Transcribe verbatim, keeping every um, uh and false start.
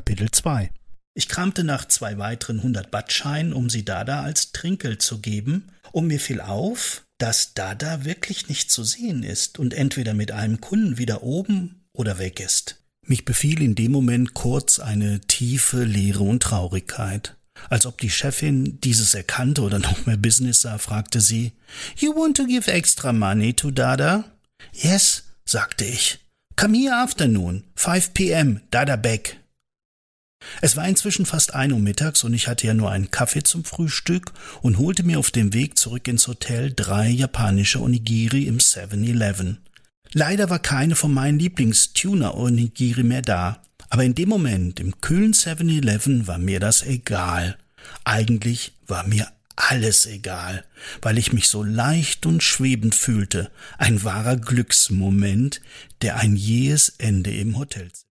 Kapitel zwei. Ich kramte nach zwei weiteren hundert-Baht-Scheinen, um sie Dada als Trinkgeld zu geben, und mir fiel auf, dass Dada wirklich nicht zu sehen ist und entweder mit einem Kunden wieder oben oder weg ist. Mich befiel in dem Moment kurz eine tiefe Leere und Traurigkeit. Als ob die Chefin dieses erkannte oder noch mehr Business sah, fragte sie, »You want to give extra money to Dada?« »Yes«, sagte ich. »Come here afternoon, five p m, Dada back.« Es war inzwischen fast ein Uhr mittags und ich hatte ja nur einen Kaffee zum Frühstück und holte mir auf dem Weg zurück ins Hotel drei japanische Onigiri im seven eleven. Leider war keine von meinen Lieblings-Tuna-Onigiri mehr da, aber in dem Moment im kühlen seven eleven war mir das egal. Eigentlich war mir alles egal, weil ich mich so leicht und schwebend fühlte, ein wahrer Glücksmoment, der ein jähes Ende im Hotel